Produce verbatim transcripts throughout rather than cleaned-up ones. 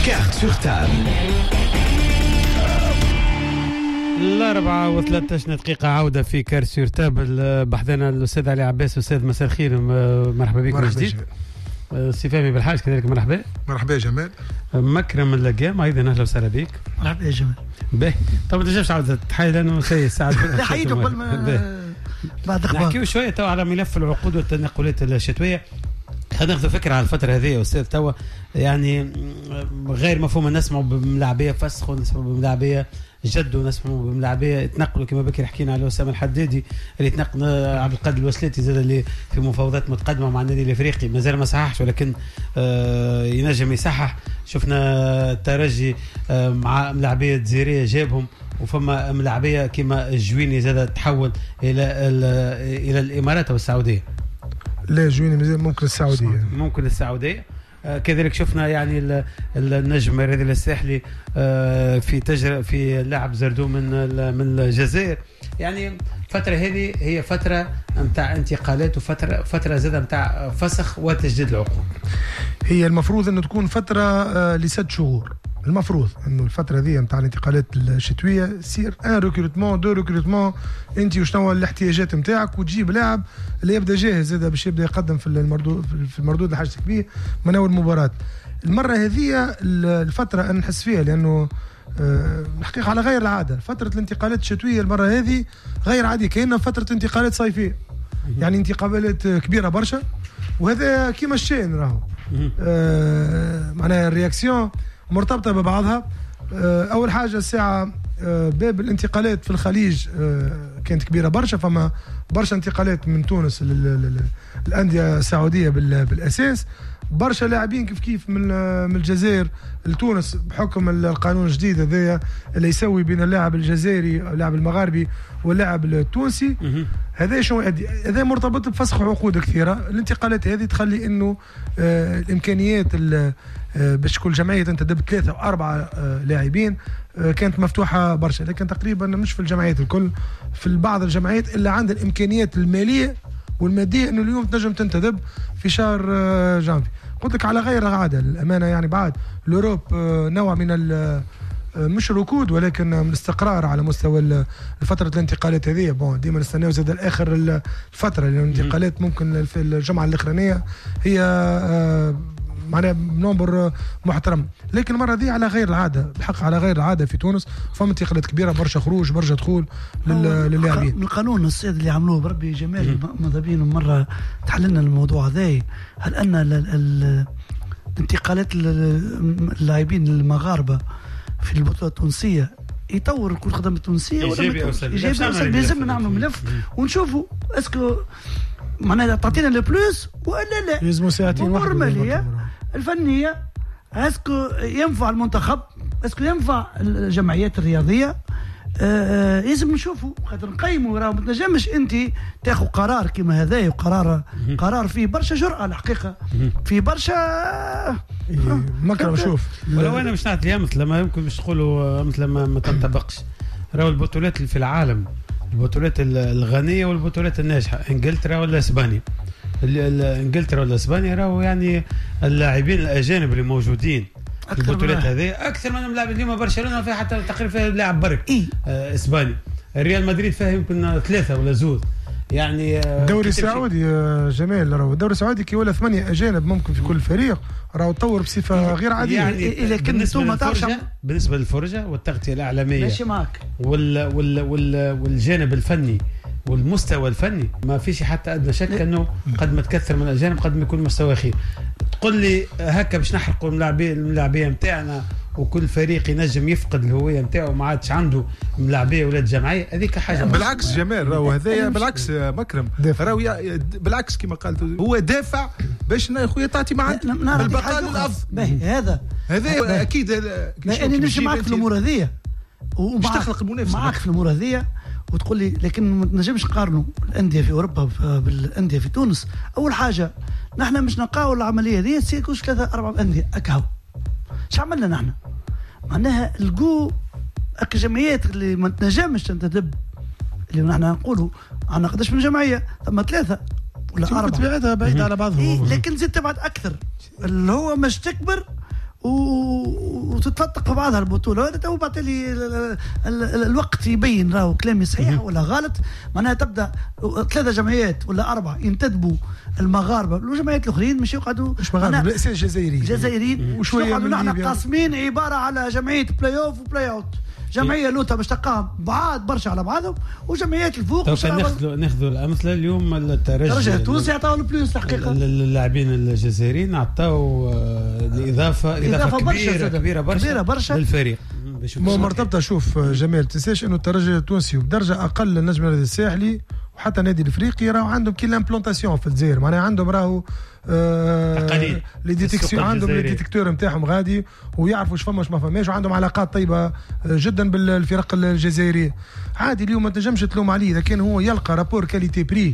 كارت سور تابل. الأربعة وثلاثة دقيقة عودة في كارت سور تابل. بحثنا الأستاذ علي عباس. أستاذ مساء الخير، مرحبا بك من جديد. سي فهمي بالحاج كذلك مرحبا. مرحبا يا جمال. مكرم اللقام أيضا أهلا وسهلا بك. مرحبا يا جمال. باهي طبعا ما تنجمش عاودة تحيي لأنه شيء ساعد. لا حييته قبل ما بعد أخبار. نحكيو شوية تو على ملف العقود والتنقلات الشتوية. خلينا ناخذ فكرة على الفترة هذه يا أستاذ. توا يعني غير مفهوم نسمعوا بملاعبية فسخ ونسمعوا بملاعبية جد ونسمعوا بملاعبية يتنقلوا كما بكري حكينا على أسامة الحدادي اللي تنقل عبد القادر الوسلاتي زاد اللي في مفاوضات متقدمة مع النادي الأفريقي مازال ما صححش ولكن آه ينجم يصحح. شفنا الترجي آه مع ملاعبية جزيرية جابهم وفما ملاعبية كما الجويني زاد تحول إلى إلى الإمارات أو السعودية. لا جويني ممكن السعودية ممكن السعودية. آه كذلك شفنا يعني النجم رضي الساحلي آه في تجر في لاعب زردو من من الجزائر. يعني الفترة هذه هي فترة متاع انتقالات وفترة فترة زادة متاع فسخ وتجديد العقود. هي المفروض انه تكون فترة آه لست شهور. المفروض انه الفتره ذي نتاع الانتقالات الشتويه يصير ان ريكروتمون دو ريكروتمون انت وشنو الاحتياجات نتاعك وتجيب لاعب اللي يبدا جاهز هذا باش يبدا يقدم في المردود في المردود اللي حاجتك به من اول مباراه. المره هذه الفتره انا نحس فيها لانه الحقيقه على غير العاده. فتره الانتقالات الشتويه المره هذه غير عاديه كأنها فتره انتقالات صيفيه. يعني انتقالات كبيره برشا وهذا كيما الشين راهو آه معناها الرياكسيون مرتبطة ببعضها. أول حاجة الساعة باب الانتقالات في الخليج كانت كبيرة برشا. فما برشا انتقالات من تونس للأندية السعودية بالأساس. برشا لاعبين كيف كيف من من الجزائر لتونس بحكم القانون الجديد هذايا اللي يسوي بين اللاعب الجزائري اللاعب المغاربي واللاعب التونسي. هذا شو هذا مرتبط بفسخ عقود كثيرة. الانتقالات هذه تخلي إنه آه الإمكانيات آه باش كل جمعية أنت دب ثلاثة وأربعة آه لاعبين آه كانت مفتوحة برشا. لكن تقريبا مش في الجمعيات الكل، في بعض الجمعيات اللي عندها الإمكانيات المالية والمادية إنه اليوم تنجم تنتدب في شهر آه جانفي. قلت لك على غير العادة الأمانة. يعني بعد الأوروب آه نوع من مش ركود ولكن من الاستقرار على مستوى الفترة الانتقالات هذه. بون ديما نستناو زاد الآخر الفترة لأن الانتقالات ممكن في الجمعة الأخرانية هي آه معناها نمبر محترم. لكن المرة دي على غير العادة بحق على غير العادة في تونس. فما انتقالات كبيرة برشا خروج برشا دخول للاعبين. من القانون السيد اللي عملوه بربي جمال مذهبين مرة تحللنا الموضوع هذا. هل أن الانتقالات اللاعبين المغاربة في البطولة التونسية يطور كرة القدم التونسية إيجابي أو سلبي؟ إيجابي أو سلبي. لازم نعمل ملف ونشوفوا اسكو معناها تعطينا البلوس ولا لا. لازم ساعتين واحد المالية الفنية اسكو ينفع المنتخب اسكو ينفع الجمعيات الرياضية. آه لازم نشوفوا خاطر نقيموا. راه ما تنجمش انت تاخذ قرار كما هذا وقرار قرار فيه برشا جرأة الحقيقة في برشا مكرم. شوف ولو انا مش نعطيها مثل ما يمكن مش تقولوا مثل ما ما تنطبقش. راهو البطولات اللي في العالم البطولات الغنية والبطولات الناجحة انجلترا ولا اسبانيا. انجلترا ولا اسبانيا راهو يعني اللاعبين الاجانب اللي موجودين في البطولات هذه اكثر من اللاعبين. اليوم برشلونة فيها حتى تقريبا فيها لاعب برك إيه؟ آه اسباني. الريال مدريد فيها يمكن ثلاثة ولا زود. يعني الدوري السعودي يا جمال راهو الدوري السعودي كي ولا ثمانية اجانب ممكن في كل فريق راهو تطور بصفه غير عاديه. يعني لكن بالنسبه للفرجه بالنسبه للفرجه والتغطيه الاعلاميه ماشي معك وال وال وال والجانب الفني والمستوى الفني ما فيش حتى ادنى شك انه قد ما تكثر من الاجانب قد ما يكون مستوى خير. تقول لي هكا باش نحرقوا الملاعبيه الملاعبيه نتاعنا وكل فريق ينجم يفقد الهويه نتاعو ما عادش عنده ملاعبيه ولاد جمعيه. هذيك حاجه بالعكس جمال راهو هذايا بالعكس مكرم راهو بالعكس كما قالت هو دافع باش يا خويا تعطي مع البقاء للافضل. هذا هذا اكيد. انا نمشي معك في الامور هذه ومش تخلق المنافسه معك في الامور هذه وتقول لي لكن ما نجمش نقارنوا الانديه في اوروبا بالانديه في تونس. اول حاجه نحن مش نقاو العمليه هذه سيكوش ثلاثه اربعه انديه اكهو. ايش عملنا نحن؟ معناها الجو اك جمعيات اللي ما تنجمش تنتدب اللي نحن نقولوا عندنا قداش من جمعيه ثم ثلاثه ولا اربعه تبعدها بعيد على بعضهم. إيه لكن زدت تبعد اكثر اللي هو مش تكبر و وتتلطق في بعضها البطوله. هذا تو بعد لي الوقت يبين راهو كلامي صحيح ولا غلط. معناها تبدا ثلاثه جمعيات ولا اربعه ينتدبوا المغاربه والجمعيات الاخرين مش يقعدوا مش مغاربه بالاساس جزائريين جزائريين وشويه يقعدوا نحن قاسمين عباره على جمعيه بلاي اوف وبلاي اوت. جمعيه لوتا باش تلقاهم بعاد برشا على بعضهم وجمعيات الفوق. ناخذوا ناخذوا الامثله اليوم الترجي الترجي التونسي عطاو البلوس حقيقه اللاعبين الجزائريين عطاو الاضافه اضافه كبيره كبيره برشا, كبيرة برشا للفريق. مو مرتبطه. شوف جمال تنساش انه الترجي التونسي وبدرجه اقل النجم الساحلي وحتى نادي الافريقي راهو عندهم كي لامبلونتاسيون في الجزائر. معناها عندهم راهو آه لي ديتيكسيون عندهم لي ديتيكتور نتاعهم غادي ويعرفوا اش فما واش ما فماش وعندهم علاقات طيبه جدا بالفرق الجزائريه. عادي اليوم ما تنجمش تلوم عليه اذا كان هو يلقى رابور كاليتي بري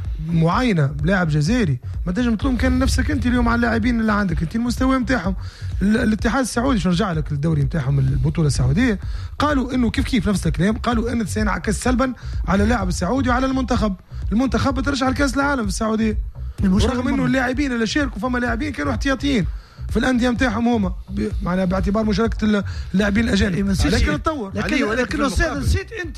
معينه بلاعب جزائري. ما تنجم تلوم كان نفسك انت اليوم على اللاعبين اللي عندك انت المستوى نتاعهم. الاتحاد السعودي شو نرجع لك الدوري نتاعهم البطوله السعوديه قالوا انه كيف كيف نفس الكلام قالوا ان سينعكس سلبا على اللاعب السعودي وعلى المنتخب. المنتخب بترجع لكاس العالم في السعوديه رغم انه اللاعبين اللي شاركوا فما لاعبين كانوا احتياطيين في الانديه نتاعهم هما معناها باعتبار مشاركه اللاعبين الاجانب. لكن تطور لكن لكن استاذ نسيت انت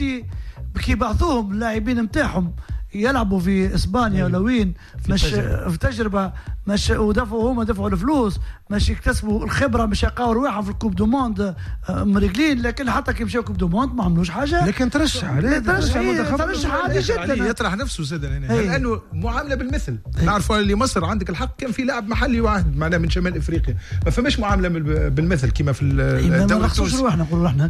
كي بعثوهم اللاعبين نتاعهم يلعبوا في اسبانيا ولا وين مش في تجربه مش ودفعوا هما دفعوا الفلوس مش يكتسبوا الخبره مش يلقاو رواحهم في الكوب دو موند مريقلين. لكن حتى كي مشاو كوب دو موند ما عملوش حاجه. لكن ترشح عليه ترشح ترشح عادي جدا يطرح نفسه سيدنا هنا لانه معامله بالمثل. نعرفوا اللي مصر عندك الحق كان في لاعب محلي واحد معناه من شمال افريقيا ما فماش معامله بالمثل كما في الدوري التونسي. روحنا نقولوا احنا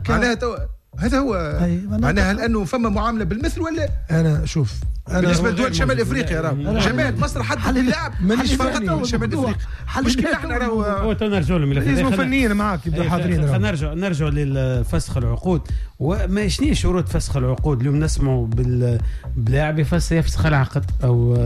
هذا هو معناها لانه فما معامله بالمثل ولا انا شوف أنا بالنسبه لدول شمال افريقيا راه جماعه مصر حد اللاعب مانيش فقط من شمال افريقيا مشكله احنا راهو هو تنرجعوا للملف لازم فنيين معاك يبداو حاضرين. خلينا نرجع نرجع للفسخ العقود. وما شنو شروط فسخ العقود اليوم؟ نسمعوا باللاعب يفسخ العقد او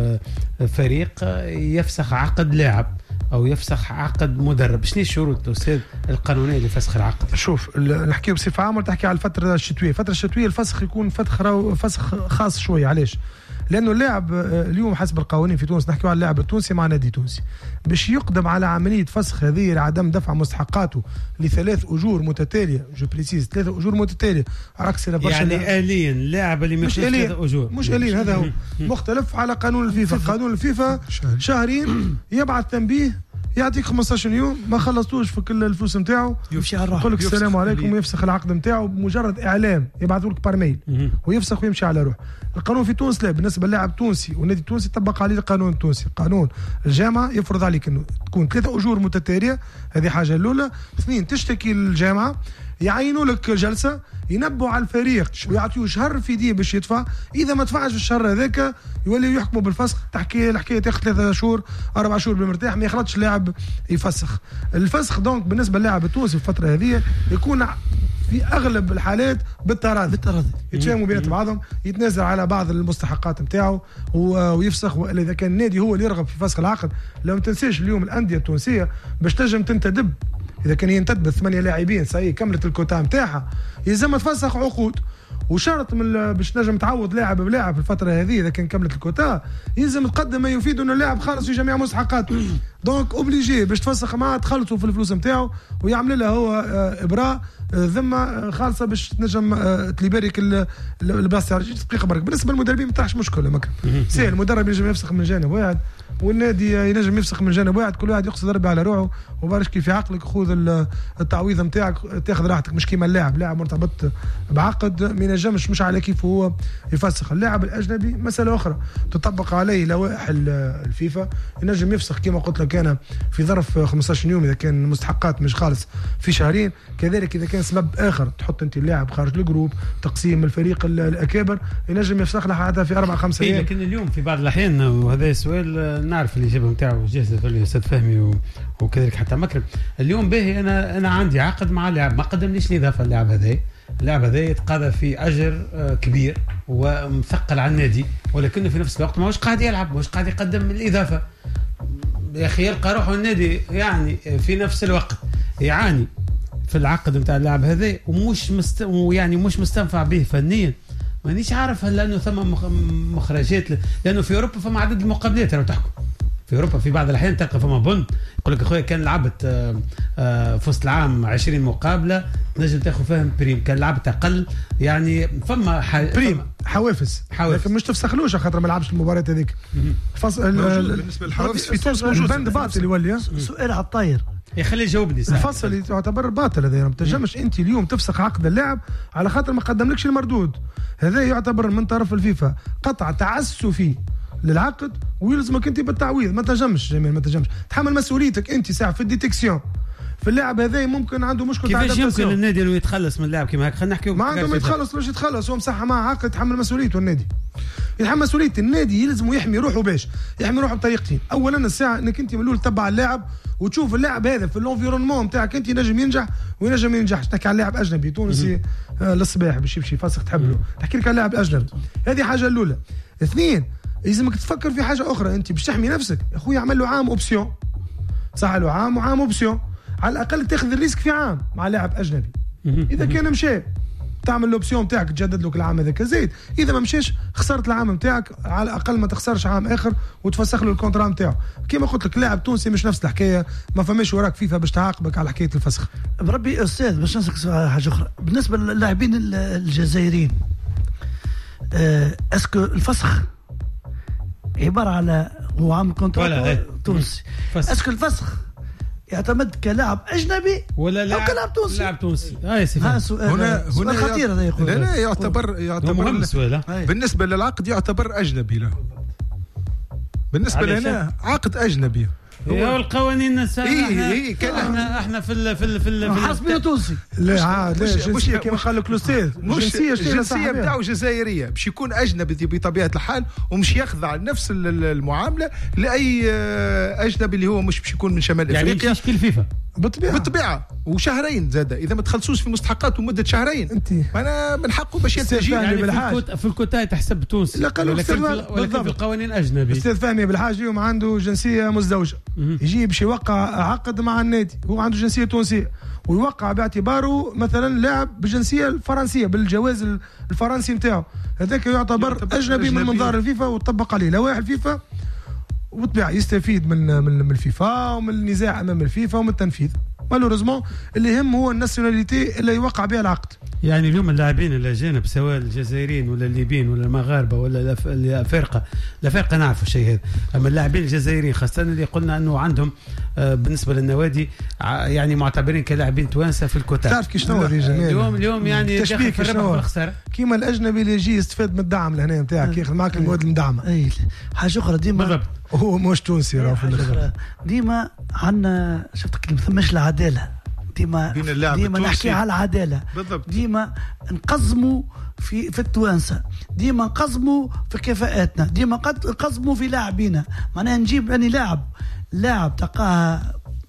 فريق يفسخ عقد لاعب او يفسخ عقد مدرب. شنو الشروط استاذ القانونيه لفسخ العقد؟ شوف نحكيو بصفه عامه تحكي على الفتره الشتويه. الفتره الشتويه الفسخ يكون فسخ فسخ خاص شويه. علاش؟ لانه اللاعب اليوم حسب القوانين في تونس نحكيو على اللاعب التونسي مع نادي تونسي باش يقدم على عمليه فسخ هذه لعدم دفع مستحقاته لثلاث اجور متتاليه. جو بريسيز ثلاث اجور متتاليه عكس يعني آليا اللاعب اللي مش ثلاث اجور مش آليا. هذا هو مختلف على قانون الفيفا. قانون الفيفا شهرين يبعث تنبيه يعطيك خمسطاش يوم ما خلصتوش في كل الفلوس نتاعو يمشي على الروح يقول لك السلام عليكم ويفسخ العقد نتاعو بمجرد اعلام يبعثوا لك بارميل ويفسخ ويمشي على روح. القانون في تونس لا. بالنسبه للاعب تونسي والنادي التونسي طبق عليه القانون التونسي. قانون الجامعه يفرض عليك انه تكون ثلاثه اجور متتاليه. هذه حاجه الاولى. اثنين تشتكي للجامعه يعينوا لك جلسه ينبوا على الفريق ويعطيوه شهر في دي باش يدفع. اذا ما دفعش في الشهر هذاك يولي يحكموا بالفسخ. تحكي الحكايه تاخذ ثلاثة شهور اربع شهور بالمرتاح ما يخلطش اللاعب يفسخ. الفسخ دونك بالنسبه للاعب التونسي في الفتره هذه يكون في اغلب الحالات بالتراضي بالتراضي يتفاهموا بين بعضهم يتنازل على بعض المستحقات نتاعو ويفسخ. والا اذا كان النادي هو اللي يرغب في فسخ العقد لو ما تنساش اليوم الانديه التونسيه باش تنجم تنتدب اذا كان ينتدب ثمانيه لاعبين صحيح كملت الكوتا نتاعها يلزم تفسخ عقود. وشرط من باش تنجم تعوض لاعب بلاعب في الفتره هذه اذا كان كملت الكوتا يلزم تقدم ما يفيد انه اللاعب خالص في جميع مستحقاته. دونك اوبليجي باش تفسخ معاه تخلصوا في الفلوس نتاعو ويعمل له هو ابراء ذمه خالصه باش تنجم تليباريك البلاصه دقيقه برك. بالنسبه للمدربين ما تاعش مشكله مكر سهل. المدرب ينجم يفسخ من جانب واحد والنادي ينجم يفسخ من جانب واحد. كل واحد يقصد ربي على روحه وبارش كيف عقلك خذ التعويض نتاعك تاخذ راحتك. مش كيما اللاعب لاعب مرتبط بعقد ما ينجمش مش على كيف هو يفسخ. اللاعب الاجنبي مساله اخرى تطبق عليه لوائح الفيفا ينجم يفسخ كما قلت لك انا في ظرف خمسطاش يوم اذا كان المستحقات مش خالص في شهرين. كذلك اذا كان سبب اخر تحط انت اللاعب خارج الجروب تقسيم الفريق الاكابر ينجم يفسخ له حتى في اربع خمسة ايام. لكن اليوم في بعض الاحيان وهذا سؤال نعرف الاجابه نتاعو جاهزه الاستاذ فهمي وكذلك حتى مكرم. اليوم باهي انا انا عندي عقد مع لاعب ما قدمليش الاضافه اللاعب هذا اللاعب هذا يتقاضى في اجر كبير ومثقل على النادي ولكنه في نفس الوقت ماهوش قاعد يلعب ماهوش قاعد يقدم الاضافه. يا اخي يلقى روحه النادي يعني في نفس الوقت يعاني في العقد نتاع اللاعب هذا ومش مست... يعني مش مستنفع به فنيا. مانيش عارف هل لانه ثم مخرجات ل... لانه في اوروبا فما عدد المقابلات لو تحكم في اوروبا في بعض الاحيان تلقى فما بند يقول لك اخويا كان لعبت في وسط العام عشرين مقابله تنجم تاخذ فيهم بريم، كان لعبت اقل يعني فما ح... بريم حوافز حوافز لكن مش تفسخلوش خاطر ما لعبش المباراه هذيك. فصل بالنسبه للحوافز في تونس موجود البند باطل يولي. سؤال على الطاير يخلي يجاوبني الفصل يعتبر باطل هذا، ما تنجمش انت اليوم تفسخ عقد اللاعب على خاطر ما قدملكش المردود. هذا يعتبر من طرف الفيفا قطع تعسفي للعقد ويلزمك انت بالتعويض. ما تنجمش جميل، ما تنجمش تحمل مسؤوليتك انت ساعه في الديتكسيون في اللاعب هذا ممكن عنده مشكله. كيفاش يمكن النادي انه يتخلص من اللاعب كيما هكا؟ خلينا نحكيو ما عنده ما يتخلص باش يتخلص، هو مسحها معاه عقد يتحمل مسؤوليته. النادي يتحمل مسؤوليه النادي، يلزم يحمي روحه. باش يحمي روحه بطريقتين، اولا الساعه انك انت ملول تتبع اللاعب وتشوف اللاعب هذا في الانفيرونمون نتاعك انت ينجم ينجح وينجم ما ينجحش. تحكي على لاعب اجنبي تونسي آه للصباح باش يمشي فاسخ تحب له، تحكي لك على لاعب اجنبي. هذه حاجه الاولى. اثنين لازمك تفكر في حاجه اخرى، انت باش تحمي نفسك يا خويا اعمل له عام اوبسيون، صح له عام وعام اوبسيون، على الاقل تاخذ الريسك في عام مع لاعب اجنبي. اذا كان مشى تعمل الاوبسيون نتاعك تجدد لك العام هذاك زيد، اذا ما مشاش خسرت العام نتاعك، على الاقل ما تخسرش عام اخر وتفسخ له الكونترا نتاعو. كما قلت لك لاعب تونسي مش نفس الحكايه، ما فماش وراك فيفا باش تعاقبك على حكايه الفسخ. بربي استاذ باش نسالك سؤال حاجه اخرى بالنسبه للاعبين الجزائريين، أه اسكو الفسخ عباره على هو عام كونترا تونسي، اسكو الفسخ يعتمد كلاعب اجنبي ولا لاعب كلاعب تونسي؟ لاعب تونسي اه ها سؤال هنا هنا خطير هذا يقول. لا لا يعتبر يعتبر مهم السؤال. بالنسبه للعقد يعتبر اجنبي له، بالنسبه لنا عقد اجنبي. هو القوانين السابقه ايه ايه كان احنا احنا في ال في ال في ال حاسبين تونسي. لا عاد لا جنسيه كما قال لك الاستاذ، الجنسيه الجنسيه نتاعو جزائريه باش يكون اجنبي بطبيعه الحال ومش يخضع لنفس المعامله لاي اجنبي اللي هو مش باش يكون من شمال يعني افريقيا. يعني تشكيل فيفا بالطبيعه بالطبيعه وشهرين زاد اذا ما تخلصوش في مستحقات ومده شهرين انت انا من حقه باش يلتجي يعني في, في الكوتا تحسب تونسي لا قالوا ولكن في القوانين اجنبي. استاذ فهمي بالحاجه اليوم عنده جنسيه مزدوجه يجي باش يوقع عقد مع النادي، هو عنده جنسيه تونسيه ويوقع باعتباره مثلا لاعب بالجنسيه الفرنسيه بالجواز الفرنسي نتاعو، هذاك يعتبر اجنبي من منظار الفيفا وتطبق عليه لوائح الفيفا، وبالطبيعه يستفيد من من الفيفا ومن النزاع امام الفيفا ومن التنفيذ. مالوريزمون اللي يهم هو الناسيوناليتي اللي يوقع بها العقد. يعني اليوم اللاعبين الاجانب سواء الجزائريين ولا الليبيين ولا المغاربه ولا الافارقه، الافارقه نعرفوا الشيء هذا، اما اللاعبين الجزائريين خاصه اللي قلنا انه عندهم بالنسبه للنوادي يعني معتبرين كلاعبين توانسه في الكوتا. تعرف كي شنو اليوم اليوم يعني تشبيك في الخساره كيما الاجنبي اللي يجي يستفاد من الدعم لهنا نتاعك ياخذ معك المواد المدعمه. اي حاجه اخرى ديما بالضبط هو مش تونسي راه في الاخر ديما عندنا شفتك ما ثماش العداله ديما ديما نحكي على العداله بالضبط. ديما نقزموا في في التوانسه، ديما نقزموا في كفاءاتنا، ديما نقزموا في لاعبينا. معناها نجيب يعني لاعب لاعب تلقاه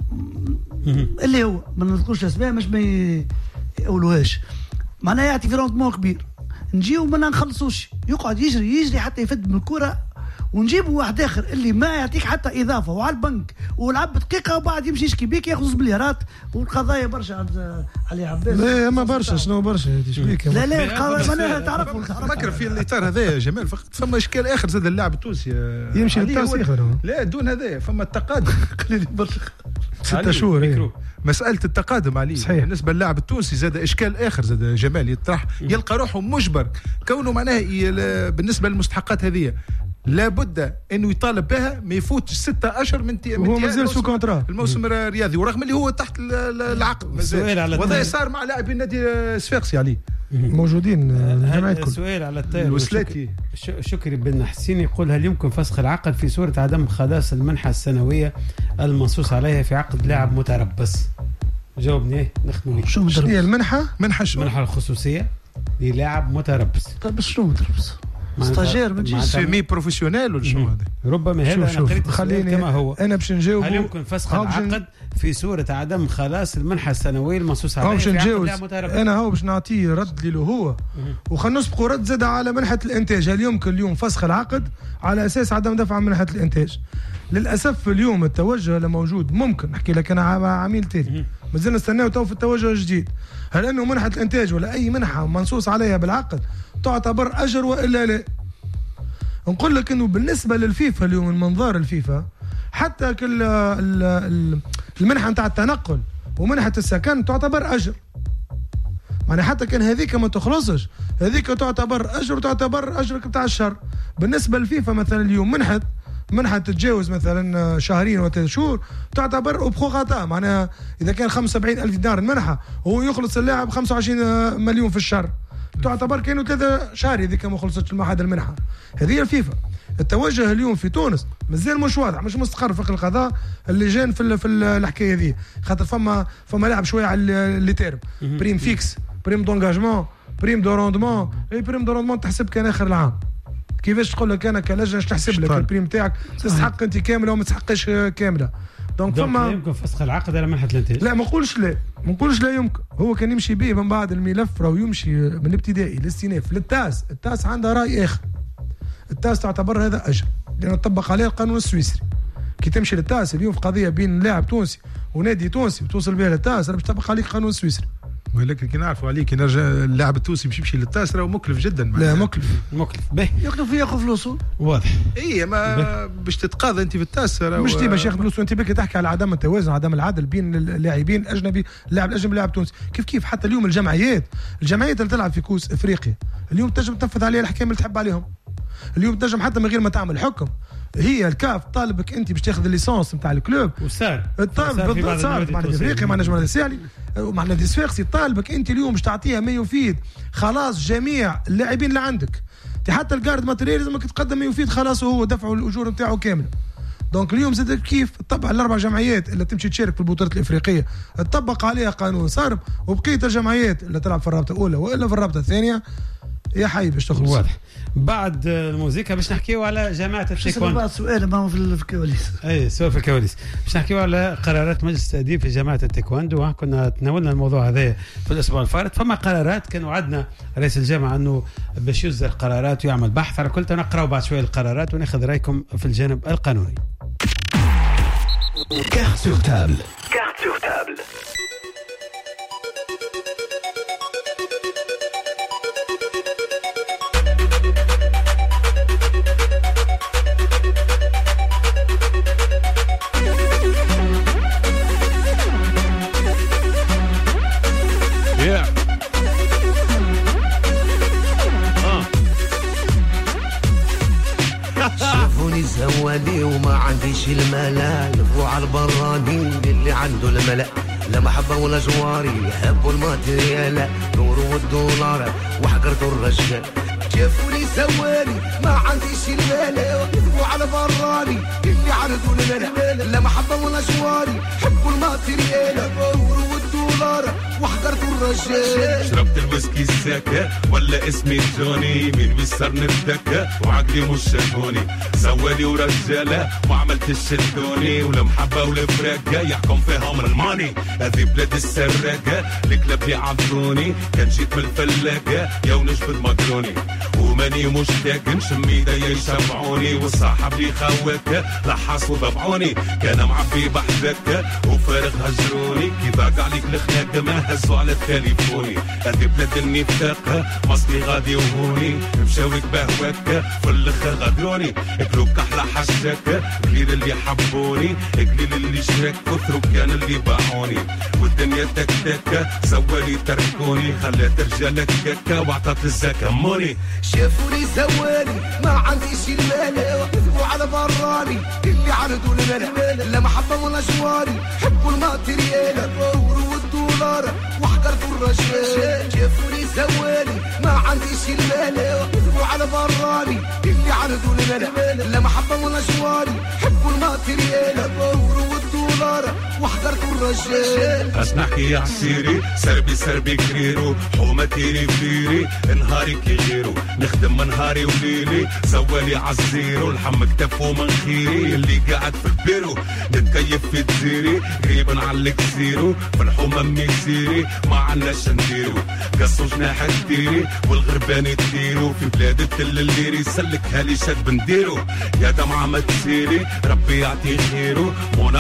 اللي هو ما نذكرش اسماء مش ما يقولوهاش، معناها يعطي في روندمون كبير، نجيو ما نخلصوش يقعد يجري يجري حتى يفد من الكره، ونجيبوا واحد اخر اللي ما يعطيك حتى اضافه وعلى البنك ولعب دقيقه وبعد يمشي يشكي بيك ياخذ مليارات والقضايا برشا عند علي عباس. لا ما برشا شنو برشا شبيك لا لا القضايا معناها تعرفوا فكر في الاطار هذا يا جمال. فقط فما اشكال اخر زاد اللاعب التونسي يمشي للتوسيخ لا دون هذا فما التقادم قليل برشا ستة شهور مسألة التقادم عليه صحيح. بالنسبة للاعب التونسي زاد إشكال آخر زاد جمال يطرح يلقى روحه مجبر كونه معناه بالنسبة للمستحقات هذه لابد انه يطالب بها ما يفوتش ستة اشهر من تي... هو مازال سو كونترا الموسم الرياضي ورغم اللي هو تحت العقد وهذا صار مع لاعبين نادي صفاقسي عليه موجودين الجماعه الكل. سؤال على الطاير الوسلاتي شكري بن حسين يقول هل يمكن فسخ العقد في صورة عدم خلاص المنحة السنوية المنصوص عليها في عقد لاعب متربص؟ جاوبني نخدموا لك. شو هي المنحة؟ منحة شو؟ المنحة الخصوصية للاعب متربص. طيب شنو متربص؟ ستاجير من سيمي بروفيسيونيل ولا شنو هذا؟ ربما هذا انا قريت خليني كما هو. انا باش نجاوب هل يمكن فسخ العقد في صورة عدم خلاص المنحة السنوية المنصوص عليها في عقد لاعب متربص؟ انا هو باش نعطيه رد له هو وخلينا نسبقوا رد زاد على منحة الانتاج. هل يمكن اليوم فسخ العقد على اساس عدم دفع منحة الانتاج؟ للاسف اليوم التوجه اللي موجود ممكن نحكي لك انا عميل تالي مازلنا نستناو تو في التوجه الجديد. هل انه منحة الانتاج ولا اي منحة منصوص عليها بالعقد تعتبر اجر والا لا؟ نقول لك انه بالنسبه للفيفا اليوم من منظار الفيفا حتى كل المنحه نتاع التنقل ومنحه السكن تعتبر اجر. يعني حتى كان هذيك ما تخلصش، هذيك تعتبر اجر وتعتبر اجرك بتاع الشهر. بالنسبه للفيفا مثلا اليوم منحه منحه تتجاوز مثلا شهرين وثلاث شهور تعتبر اوبخوغاتا، معناها اذا كان خمسة وسبعين الف دينار المنحه وهو يخلص اللاعب خمسة وعشرين مليون في الشهر تعتبر كانوا ثلاثة شهر اذا كان ما خلصتش المعهد المنحه. هذه الفيفا. التوجه اليوم في تونس مازال مش واضح، مش مستقر فقه القضاء اللجان في في الحكايه هذه، خاطر فما فما لاعب شويه على اللي تيرم بريم فيكس، بريم دونجاجمون، بريم دو روندمون، اي بريم دو روندمون تحسب كان اخر العام. كيفاش تقول لك انا كلجنه تحسب لك البريم تاعك تستحق انت كامله وما تستحقش كامله. دونك فما يمكن فسخ العقد على منحه الانتاج. لا ما نقولش لا ما نقولش لا يمكن. هو كان يمشي به من بعد الملف راهو يمشي من الابتدائي للاستئناف للتاس. التاس عندها راي اخر. التاس تعتبر هذا اجر لان طبق عليه القانون السويسري. كي تمشي للتاس اليوم في قضيه بين لاعب تونسي ونادي تونسي وتوصل بها للتاس راه باش تطبق عليك القانون السويسري. ولكن كي نعرفوا عليه كي نرجع اللاعب التونسي باش يمشي للتاس راه مكلف جدا. لا مكلف مكلف باهي يكلف فيه ياخذ فلوسه واضح. اي ما باش تتقاضى انت في التاس راه مش باش ياخذ فلوسه. انت بك تحكي على عدم التوازن عدم العدل بين اللاعبين الاجنبي اللاعب الاجنبي واللاعب التونسي. كيف كيف حتى اليوم الجمعيات الجمعيات اللي تلعب في كوس افريقيا اليوم تنجم تنفذ عليها الاحكام اللي تحب عليهم. اليوم تنجم حتى من غير ما تعمل حكم. هي الكاف طالبك انت باش تاخذ الليسونس نتاع الكلوب وصار الطالب بالضبط صار مع افريقيا مع نجم الساعلي مع نادي الصفاقسي. طالبك انت اليوم باش تعطيها ما يفيد خلاص جميع اللاعبين اللي عندك. حتى الجارد ماتريال لازمك تقدم ما يفيد خلاص وهو دفعوا الاجور نتاعو كامله. دونك اليوم زاد كيف طبعا الاربع جمعيات اللي تمشي تشارك في البطولات الافريقيه تطبق عليها قانون صارم وبقيه الجمعيات اللي تلعب في الرابطه الاولى والا في الرابطه الثانيه يا حي باش تخلص. واضح. بعد الموسيقى باش نحكيو على جماعه التايكوندو. بعد سؤال ما هو في الكواليس. اي سؤال في الكواليس. باش نحكيو على قرارات مجلس التأديب في جماعه التايكوندو. كنا تناولنا الموضوع هذا في الاسبوع الفارط. فما قرارات كان وعدنا رئيس الجامعه انه باش يصدر قرارات ويعمل بحث على كل. نقراو بعد شويه القرارات وناخذ رايكم في الجانب القانوني. Carte sur table. Carte sur table. زوالي وما عنديش الملال وعلى البراني اللي عنده الملأ لا محبة ولا جواري يحبوا الماتريال نور والدولار وحقرته الرجال شافوني زوالي ما عنديش المال يكذبوا على براني اللي عنده الملأ لا محبة ولا جواري يحبوا الماتريال نور والدولار وحقرته الرجال شربت الويسكي الساكة ولا اسمي جوني مين بيسرني الدكة وعقلي مش شافوني زوالي ورجالة ما عملتش الدوني ولا محبة ولا فراقة يحكم فيها من الماني هذه بلاد السراقة الكلاب يعذروني كان جيت من الفلاقة يا ونجبد مكروني وماني مشتاق نشم ايديا يشبعوني والصاحب لي خواك لحاس وضبعوني كان معبي بحذاك وفارغ هجروني كي ضاق عليك الخناق ما هزوا على التليفوني هذه بلاد النفاق مصري غادي وهوني مشاوك بهواك في الاخر غدروني اكلوك احلى حشاك قليل اللي حبوني قليل اللي شراك كثروا كان اللي باعوني والدنيا تكتك زوالي تركوني خلات رجالك كاكا وعطات الزكا موني شافوني زوالي ما عنديش المال يكذبوا على براني اللي عرضوا المال لا محبة ولا جواري حبوا الماتريال نور والدولار وحقرتوا الرجال شافوني زوالي ما عنديش المال يكذبوا على براني اللي عرضوا المال لا محبة ولا جواري حبوا الماتريال نور والدولار وحقرتوا الرجال اش نحكي يا عسيري سربي سربي كريرو حومتي فيري نهاري كي غيرو نخدم من نهاري وليلي زوالي عالزيرو الحم كتفو من خيري اللي قاعد في البيرو نتكيف في تزيري قريبا عليك زيرو في الحومة ميسيري ما عناش نديرو قصو جناح كتيري والغرباني تديرو في بلاد التل الليري سلكها لي شاد بنديرو يا دمعة ما تسيري ربي يعطي خيرو مون امور ما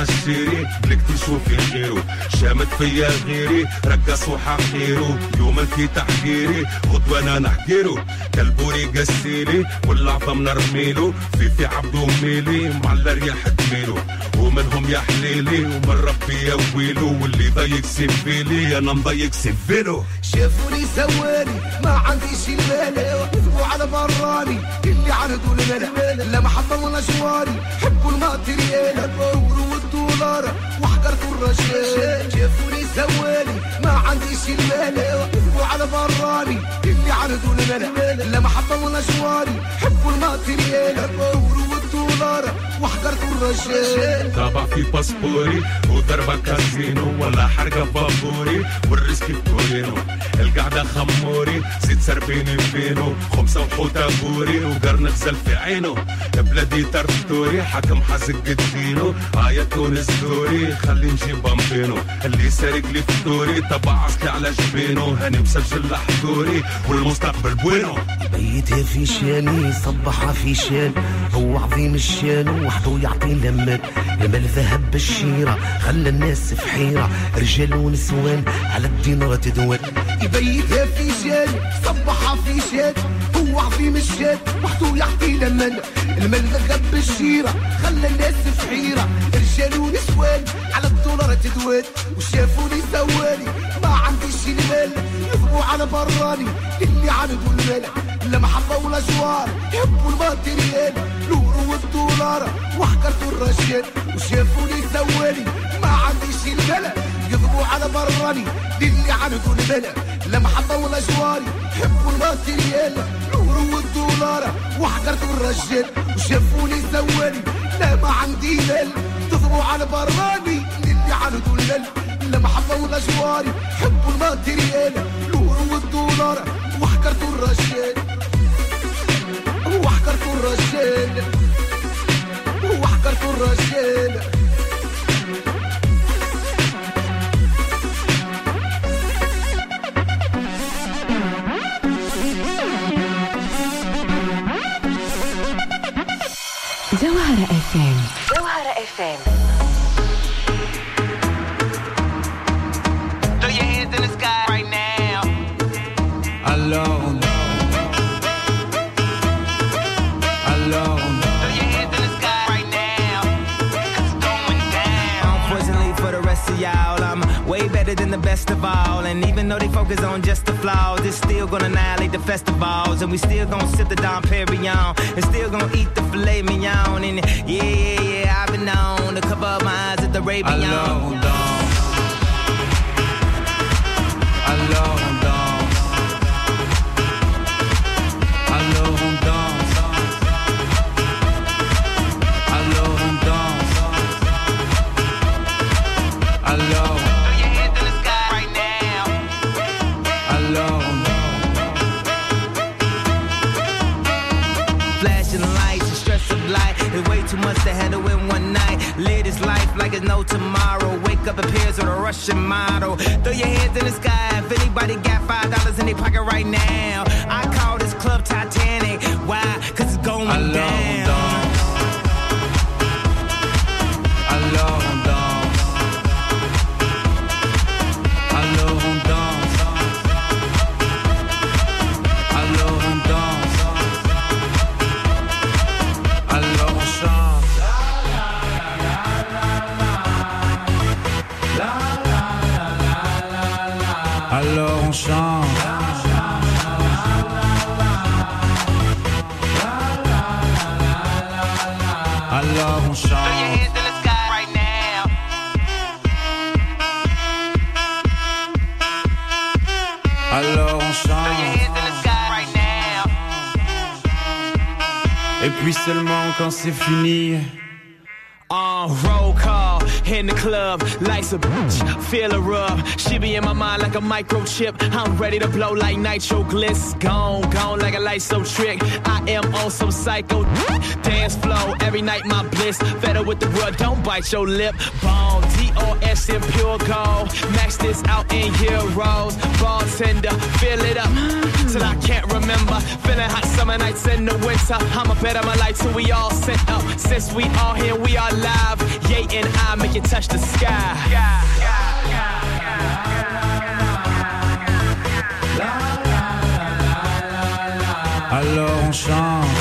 الشيري بلك تشوفي غيره شامت فيا غيري رقص وحقيره يوم انتي تحقيري غدوة انا نحقيره كالبوري قسيلي والعظم نرميله في في عبدو ميلي معلى رياح تميله ومنهم يا حليلي ومن ربي يا ويلو واللي ضيق سيفيلي انا مضيق سيفيلو شافوني سواني ما عنديش المال يكذبوا على براني اللي عرضوا المال لا محبة ولا جواري حبوا الماتريال اليورو والدولار وحقرتوا الرجال شافوني سواني ما عنديش المال يكذبوا على براني اللي عرضوا المال لا محبة ولا جواري حبوا الماتريال اليورو والدولار وحقرتوا الرجال طابع في باسبوري وضربة كازينو ولا حرقة بابوري والريسكي بكورينو القعدة خموري زيد سربيني بينو خمسة وحوتة بوري وقرن نغزل في عينه بلادي ترفتوري حكم حزق الدينو آية تونس دوري خلي نجيب بامبينو اللي سارق لي فطوري طبع عصلي على جبينو هاني مسجل لحضوري والمستقبل بوينو بيتها في شاني صبحها في شان هو عظيم الشان وحده يعطي لمن المال ذهب بالشيرة خلى الناس في حيرة رجال ونسوان على الدينار تدوان يبيتها في شان صبحها في شان هو عظيم الشان وحده يعطي لمن المال ذهب بالشيرة خلى الناس في حيرة رجال ونسوان على الدولار تدوان وشافوني سواني ما عنديش المال يضربوا على براني اللي عندوا المال لا محبة ولا جوار يحبوا الماتريال اليورو والدولار وحقرتوا الرجال وشافوني سواني ما عنديش المال يضربوا على براني اللي عندوا المال لا محبة ولا جواري يحبوا الماتريال اليورو والدولار وحقرتوا الرجال وشافوني سواني لا ما عندي مال تضربوا على براني اللي عندوا المال لا محبة ولا جواري يحبوا الماتريال اليورو والدولار وحقرتوا الرجال وحقرتوا الرجال وحقرتوا الرجال جوهرة اف ام جوهرة اف ام Throw your hands in the sky right now. Alone. Alone. Throw your hands in the sky right now. 'Cause it's going down. Unfortunately for the rest of y'all, I'm way better than the best of all. And even though they focus on just the flaws, it's still gonna annihilate the festivals. And we still gonna sip the Dom Perignon. And still gonna eat the filet mignon. And yeah, yeah, yeah, I've been known to cover up my eyes at the Rabion. Alone, dog. Alone, dog. Alone, dog. Alone, dog. Alone. Throw your hands in the sky right now. Alone. Flashing lights and stress of light. There's way too much to handle in one night. Live this life like it's no tomorrow. Wake up appears with a Russian model. Throw your hands in the sky if anybody got five dollars in their pocket right now. I call this club Titanic. Why? 'Cause it's going Alone, down. dog. Alone, dog. Alone, dog. Alone, dog. Alone, chante. Alors on chante. Alors on Throw your chante. hands in the sky right now. Alors on Throw your chante. hands in the sky right now. Et puis seulement quand c'est fini. Uh, roll call, in the club, life's a bitch, feel a rub. She be in my mind like a microchip. I'm ready to blow like nitro gliss. Gone, gone like a light so trick. I am on some psycho dance flow. Every night my bliss. Fed up with the world, don't bite your lip. Bone, D O more S than pure gold. Max this out in euros. Bartender, fill it up till I can't remember. Feeling hot summer nights in the winter. I'ma bet on my life till we all sent up. Since we all here, we are live. Ye and I make you touch the sky. Alors on chante.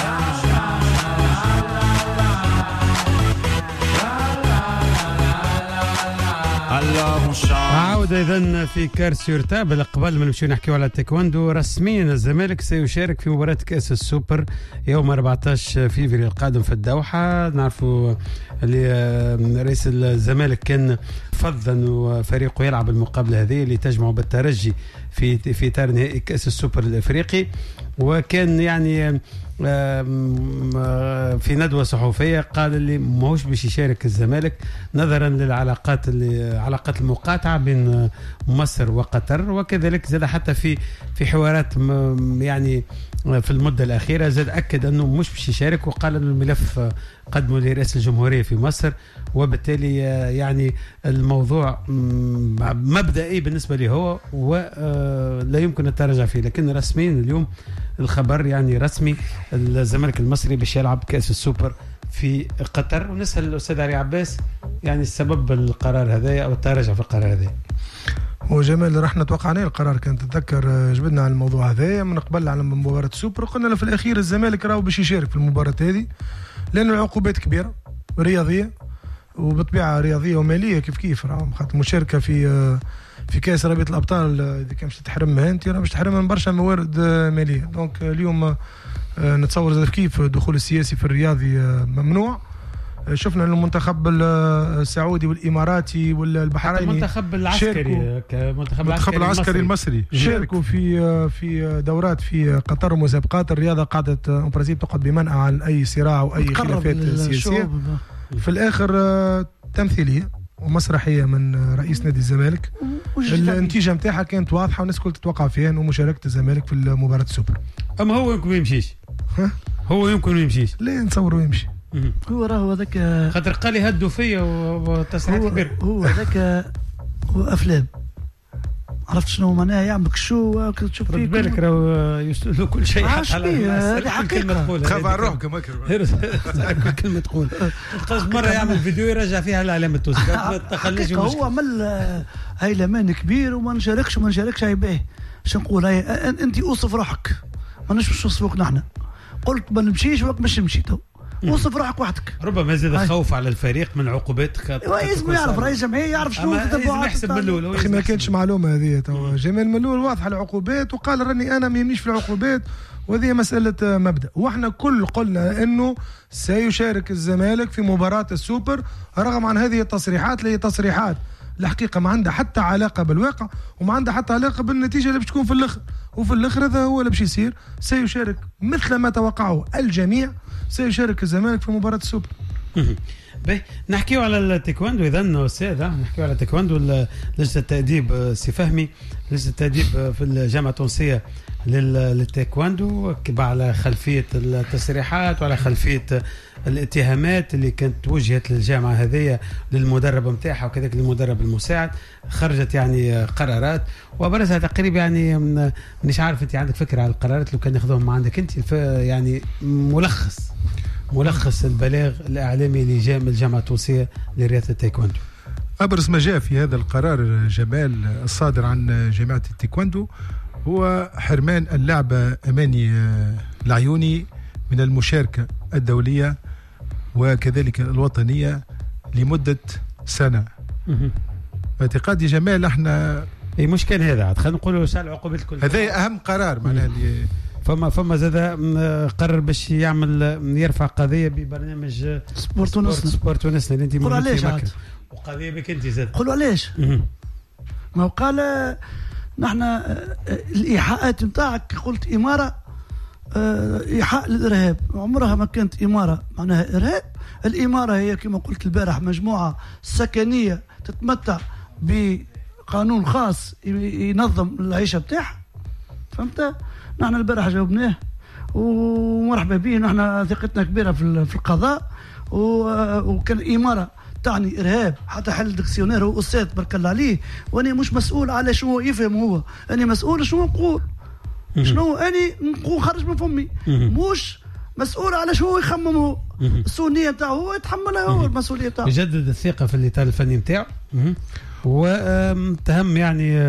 عودة إذن في كارت يرتابل. قبل ما نمشيو نحكيو على التايكوندو، رسميا الزمالك سيشارك في مباراة كأس السوبر يوم أربعة عشر فيفري القادم في الدوحة. نعرفوا اللي رئيس الزمالك كان فض أنه فريقه يلعب المقابلة هذه اللي تجمع بالترجي في في إطار نهائي كأس السوبر الأفريقي، وكان يعني في ندوة صحفية قال اللي ماهوش باش يشارك الزمالك نظرا للعلاقات اللي علاقات المقاطعة بين مصر وقطر، وكذلك زاد حتى في في حوارات يعني في المدة الأخيرة زاد أكد أنه مش باش يشارك، وقال أن الملف قدمه لرئاسة الجمهورية في مصر، وبالتالي يعني الموضوع مبدئي بالنسبة له هو ولا يمكن التراجع فيه. لكن رسميا اليوم الخبر يعني رسمي الزمالك المصري باش يلعب كأس السوبر في قطر. ونسأل الأستاذ علي عباس يعني السبب القرار هذا أو التراجع في القرار هذا. وجمال رحنا توقعنا القرار كان تتذكر جبدنا على الموضوع هذا من قبل على مباراة السوبر، قلنا له في الأخير الزمالك راهو باش يشارك في المباراة هذه لأن العقوبات كبيرة رياضية وبطبيعة رياضية ومالية كيف كيف راهو خاطر المشاركة في في كاس رابطة الأبطال إذا كان باش تحرمها أنت راه باش تحرمها من برشا موارد مالية. دونك اليوم نتصور زاد كيف الدخول السياسي في الرياضي ممنوع. شفنا المنتخب السعودي والإماراتي والبحريني المنتخب العسكري المنتخب العسكري المصري شاركوا في في دورات في قطر ومسابقات الرياضة قعدت امبرازيب تقعد بمنع عن أي صراع أو أي خلافات سياسية. في الآخر تمثيلية ومسرحيه من رئيس نادي الزمالك. النتيجه نتاعها كانت واضحه والناس الكل تتوقع فيها انه مشاركه الزمالك في مباراه السوبر. اما هو يمكن ما يمشيش. ها هو يمكن ما يمشيش. ليه نتصوروا يمشي؟ هو راهو هذاك خاطر قال لي هدوا فيا وتصريحات كبيره. هو هذاك هو افلام عرفت شنو معناها يعملك شو تشوف فيه بالك راهو يستلو كل شيء حتى على حقيقه خاف على روحك كل كلمه تقول تلقى مره يعمل فيديو يرجع فيها العلامه توصل تخليش هو عمل هاي لمان كبير وما نشاركش وما نشاركش هاي باهي شنو نقول هاي انت اوصف روحك ما نجمش نوصفوك نحن قلت ما نمشيش وقت مش مشيت وصف روحك وحدك. ربما زاد خوف على الفريق من عقوبات. لازم يعرف رئيس الجمعيه يعرف شنو تتبعات. يحسب من الاول. اخي ما كانتش معلومه هذه تو جمال ملول واضحه العقوبات وقال راني انا ما يمنيش في العقوبات وهذه مساله مبدا واحنا كل قلنا انه سيشارك الزمالك في مباراه السوبر رغم عن هذه التصريحات اللي هي تصريحات الحقيقه ما عندها حتى علاقه بالواقع وما عندها حتى علاقه بالنتيجه اللي باش تكون في الاخر وفي الاخر هذا هو اللي باش يصير. سيشارك مثل ما توقعه الجميع سيشارك الزمالك في مباراة السوبر. باهي نحكيو على التايكوندو اذا استاذ نحكيو على التايكوندو لجنة التأديب سي فهمي لجنة التأديب في الجامعة التونسية للتايكوندو على خلفية التصريحات وعلى خلفية الاتهامات اللي كانت وجهت للجامعة هذه للمدرب نتاعها وكذلك للمدرب المساعد. خرجت يعني قرارات وبرزها تقريبا يعني مش عارف انت عندك فكرة على القرارات لو كان ياخذوهم عندك انت يعني ملخص ملخص البلاغ الإعلامي اللي جاء من الجامعة التونسية لرياضة التايكوندو. أبرز ما جاء في هذا القرار جمال الصادر عن جامعة التايكوندو هو حرمان اللاعبة أماني العيوني من المشاركة الدولية وكذلك الوطنية لمدة سنة. اعتقادي جمال احنا اي مش كان هذا عاد خلينا نقولوا سال العقوبات الكل هذا أهم قرار معناها اللي فما فما زاد قرر باش يعمل يرفع قضيه ببرنامج سبورت ونسنا سبورت ونسنا اللي انت قولوا علاش عاد وقضيه بك انت زاد قولوا علاش ما هو قال نحن الايحاءات نتاعك قلت اماره ايحاء للارهاب عمرها ما كانت اماره معناها ارهاب. الاماره هي كما قلت البارح مجموعه سكنيه تتمتع بقانون خاص ينظم العيشه بتاعها فهمت. نحن البارح جاوبناه ومرحبا به. نحن ثقتنا كبيره في القضاء وكان إمارة تعني ارهاب حتى حل ديكسيونير هو استاذ بارك الله عليه، وانا مش مسؤول على شنو يفهم هو، انا مسؤول شنو نقول، شنو انا نقول خرج من فمي، مش مسؤول على شو يخمم هو. السنيه نتاعو هو يتحملها هو المسؤوليه نتاعو. يجدد الثقه في الاطار الفني نتاعو، وتهم يعني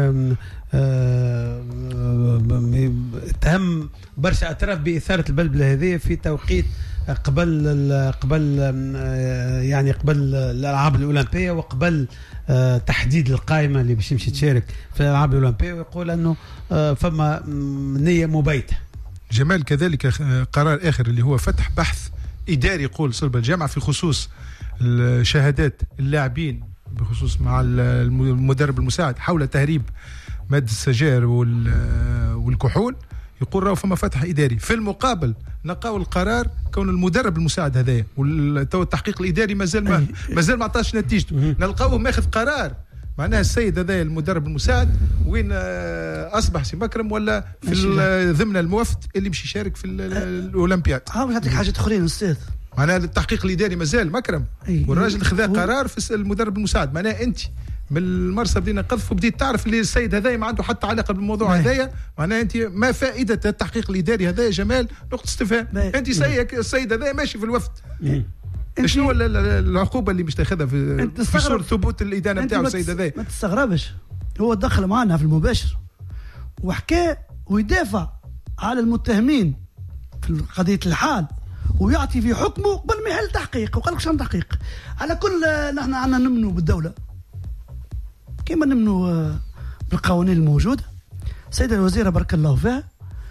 تهم برشا اطراف باثاره البلبله هذه في توقيت قبل قبل يعني قبل الالعاب الاولمبيه وقبل تحديد القائمه اللي باش يمشي تشارك في الالعاب الاولمبيه، ويقول انه فما نيه مبيته. جمال كذلك قرار آخر اللي هو فتح بحث إداري يقول صلب الجامعة في خصوص شهادات اللاعبين بخصوص مع المدرب المساعد حول تهريب مادة السجائر والكحول. يقول راهو فما فتح إداري. في المقابل نلقاو القرار كون المدرب المساعد هذايا والتحقيق الإداري مازال ما مازال ما عطاش نتيجته، نلقاوه ماخذ قرار معناها السيد هذا المدرب المساعد وين اصبح سي مكرم ولا في ضمن الموفد اللي مش يشارك في الاولمبياد. ها يعطيك حاجات اخرين استاذ، معناها التحقيق الاداري مازال مكرم والراجل خذا قرار في المدرب المساعد. معناها انت من المرسى بدينا نقذف وبديت تعرف اللي السيد هذايا ما عنده حتى علاقه بالموضوع هذايا. معناها انت ما فائده التحقيق الاداري هذايا جمال؟ نقطه استفهام. انت سيك السيد هذايا ماشي في الوفد، شنو العقوبه اللي مش تاخذها في, في صوره ثبوت الادانه نتاعو السيد هذا؟ ما تستغربش، هو دخل معنا في المباشر وحكى ويدافع على المتهمين في قضيه الحال ويعطي في حكمه قبل ما يحل تحقيق، وقال لك شنو تحقيق. على كل نحن عندنا نمنوا بالدوله كما نمنوا بالقوانين الموجوده. السيده الوزيره بارك الله فيها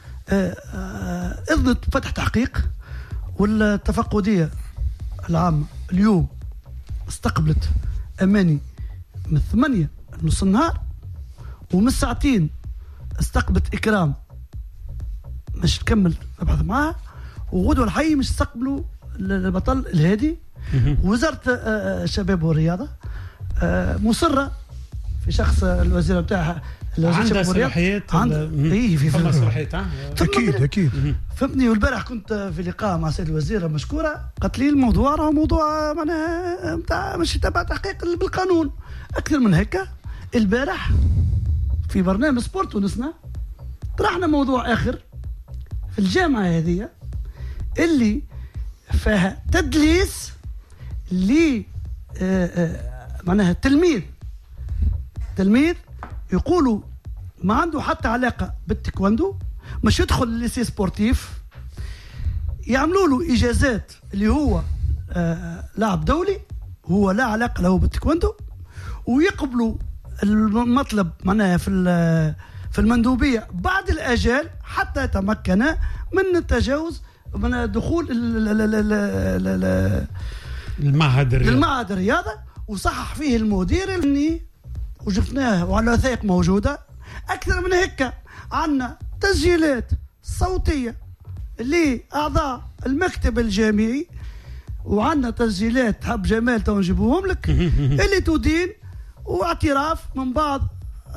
اذنت فتح تحقيق، والتفقديه العامة اليوم استقبلت أماني من ثمانية نص النهار، ومن ساعتين استقبلت إكرام مش تكمل نبحث معها، وغدوة الحي مش استقبلوا البطل الهادي. وزارة الشباب والرياضة مصرة في شخص الوزير بتاعها عندها صلاحيات عند... اي في فما صلاحيات اكيد اكيد فهمتني. والبارح كنت في لقاء مع السيد الوزيره مشكوره، قالت لي الموضوع راه موضوع معناها نتاع مش تبع تحقيق بالقانون. اكثر من هيك البارح في برنامج سبورت ونسنا طرحنا موضوع اخر في الجامعه هذه اللي فيها تدليس ل معناها التلميذ تلميذ يقولوا ما عنده حتى علاقة بالتايكوندو، مش يدخل الليسي سبورتيف، يعملوا له إجازات اللي هو آه لاعب دولي هو لا علاقة له بالتايكوندو، ويقبلوا المطلب معناها في في المندوبية بعد الأجال حتى يتمكن من التجاوز من دخول المعهد الرياضي المعهد الرياضي. وصحح فيه المدير اللي وشفناه وعلى وثائق موجودة. أكثر من هيك عنا تسجيلات صوتية لأعضاء المكتب الجامعي، وعنا تسجيلات حب جمال تو نجيبوهم لك اللي تدين واعتراف من بعض.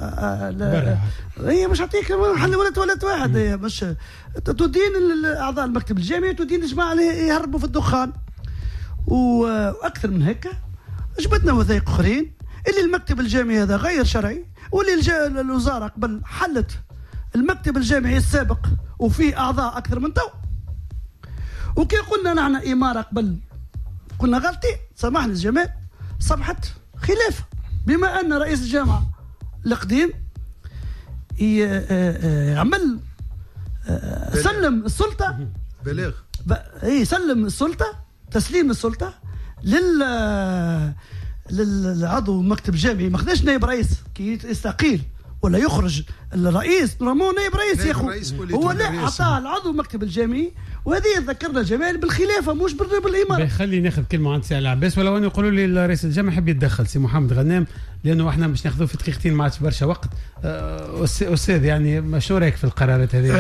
هي مش هعطيك حل ولد ولد واحد، هي مش تدين أعضاء المكتب الجامعي، تدين الجماعة اللي يهربوا في الدخان. وأكثر من هيك جبتنا وثائق أخرين اللي المكتب الجامعي هذا غير شرعي، واللي الوزارة قبل حلت المكتب الجامعي السابق وفيه أعضاء أكثر من تو. وكي قلنا نحن إمارة قبل كنا غلطين، سامحني الجمال، صبحت خلافة بما أن رئيس الجامعة القديم يعمل سلم السلطة بلاغ اي سلم السلطة تسليم السلطة لل للعضو مكتب جامعي. ما خداش نائب رئيس كي يستقيل ولا يخرج الرئيس نورمالمون نائب رئيس يا اخو، هو لا عطاه العضو مكتب الجامعي. وهذه ذكرنا جمال بالخلافه مش بالاماره. خلي ناخذ كلمه عن سي العباس، ولو انه يقولوا لي رئيس الجامعه يحب يتدخل سي محمد غنام، لانه احنا باش ناخذوه في دقيقتين ما عادش برشا وقت. استاذ يعني شنو رايك في القرارات هذه؟